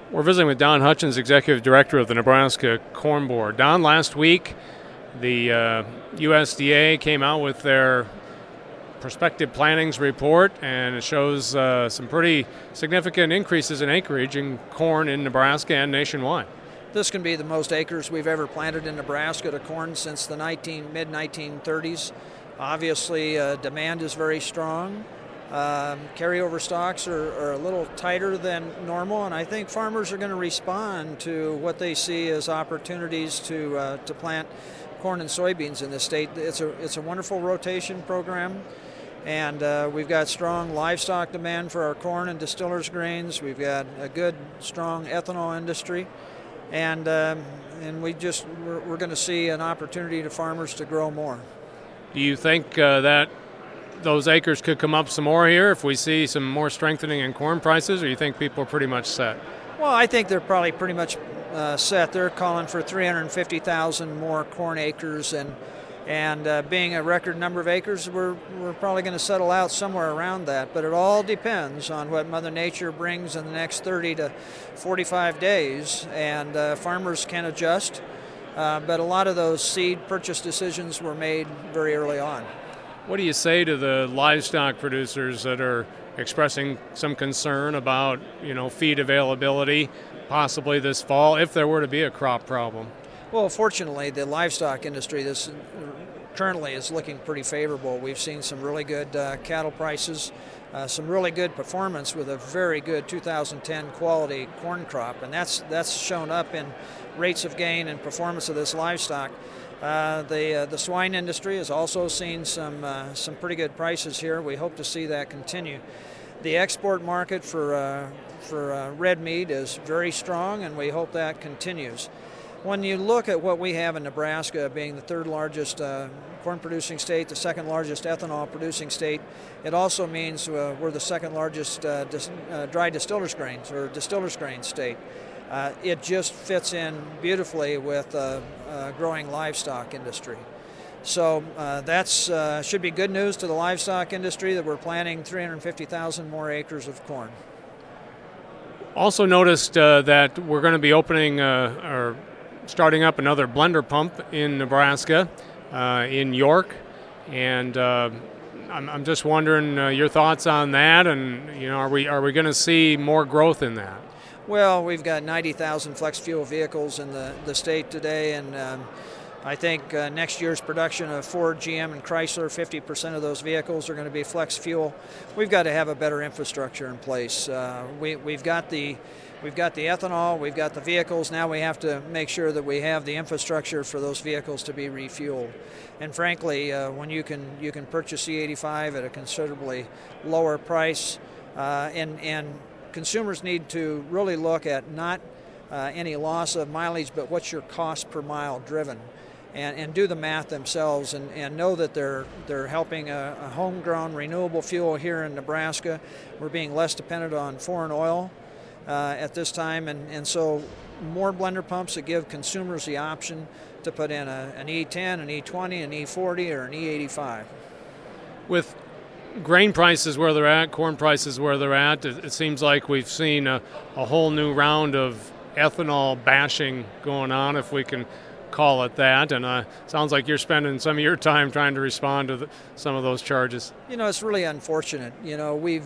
We're visiting with Don Hutchins, Executive Director of the Nebraska Corn Board. Don, last week the USDA came out with their prospective plantings report, and it shows some pretty significant increases in acreage in corn in Nebraska and nationwide. This can be the most acres we've ever planted in Nebraska to corn since the mid-1930s. Obviously, demand is very strong. Carryover stocks are a little tighter than normal, and I think farmers are going to respond to what they see as opportunities to plant corn and soybeans in this state. It's a wonderful rotation program, and we've got strong livestock demand for our corn and distillers grains. We've got a good, strong ethanol industry, and we're going to see an opportunity to farmers to grow more. Do you think that those acres could come up some more here if we see some more strengthening in corn prices, or you think people are pretty much set? Well, I think they're probably pretty much set. They're calling for 350,000 more corn acres, and being a record number of acres, we're probably going to settle out somewhere around that. But it all depends on what Mother Nature brings in the next 30 to 45 days, and farmers can adjust. But a lot of those seed purchase decisions were made very early on. What do you say to the livestock producers that are expressing some concern about, feed availability possibly this fall if there were to be a crop problem? Well, fortunately, the livestock industry currently is looking pretty favorable. We've seen some really good cattle prices, some really good performance with a very good 2010 quality corn crop, and that's shown up in rates of gain and performance of this livestock. The swine industry has also seen some pretty good prices here. We hope to see that continue. The export market for red meat is very strong, and we hope that continues. When you look at what we have in Nebraska, being the third largest corn producing state, the second largest ethanol producing state, it also means we're the second largest dry distillers grains or distillers grain state. It just fits in beautifully with growing livestock industry. So that's should be good news to the livestock industry that we're planting 350,000 more acres of corn. Also noticed that we're going to be opening or starting up another blender pump in Nebraska, in York, and I'm just wondering your thoughts on that, and are we going to see more growth in that? Well, we've got 90,000 flex fuel vehicles in the state today, and I think next year's production of Ford, GM, and Chrysler, 50% of those vehicles are going to be flex fuel. We've got to have a better infrastructure in place. We've got the ethanol, we've got the vehicles. Now we have to make sure that we have the infrastructure for those vehicles to be refueled. And frankly, when you can purchase E85 at a considerably lower price, and consumers need to really look at not any loss of mileage, but what's your cost per mile driven, and do the math themselves, and know that they're helping a homegrown renewable fuel here in Nebraska. We're being less dependent on foreign oil at this time, and so more blender pumps that give consumers the option to put in an E10, an E20, an E40, or an E85. With grain prices where they're at, corn prices where they're at, it seems like we've seen a whole new round of ethanol bashing going on, if we can call it that, and sounds like you're spending some of your time trying to respond to some of those charges. It's really unfortunate. We're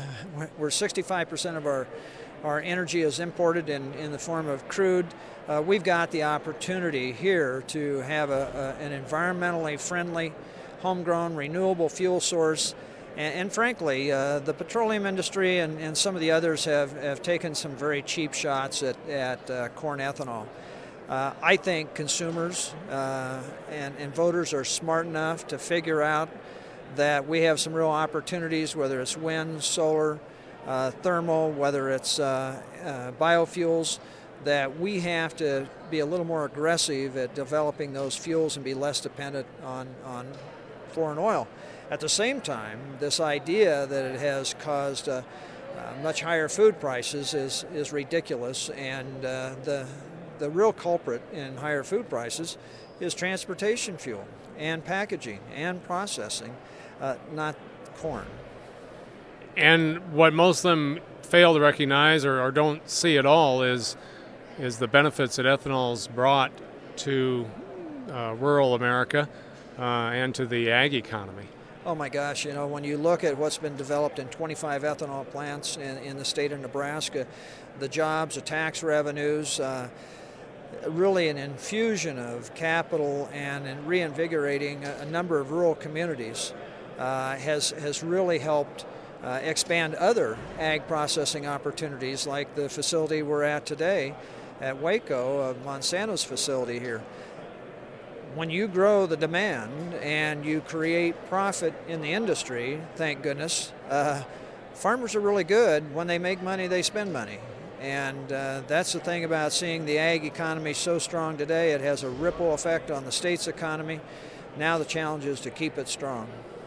65% of our energy is imported in the form of crude. We've got the opportunity here to have an environmentally friendly, homegrown, renewable fuel source. And frankly, the petroleum industry and some of the others have taken some very cheap shots at corn ethanol. I think consumers and voters are smart enough to figure out that we have some real opportunities, whether it's wind, solar, thermal, whether it's biofuels, that we have to be a little more aggressive at developing those fuels and be less dependent on foreign oil. At the same time, this idea that it has caused much higher food prices is ridiculous, and the real culprit in higher food prices is transportation fuel and packaging and processing, not corn. And what most of them fail to recognize or don't see at all is the benefits that ethanol's brought to rural America and to the ag economy. Oh my gosh, you know, when you look at what's been developed in 25 ethanol plants in the state of Nebraska, the jobs, the tax revenues, really an infusion of capital and in reinvigorating a number of rural communities has really helped expand other ag processing opportunities like the facility we're at today at Waco, Monsanto's facility here. When you grow the demand and you create profit in the industry, thank goodness, farmers are really good. When they make money, they spend money. And that's the thing about seeing the ag economy so strong today. It has a ripple effect on the state's economy. Now the challenge is to keep it strong.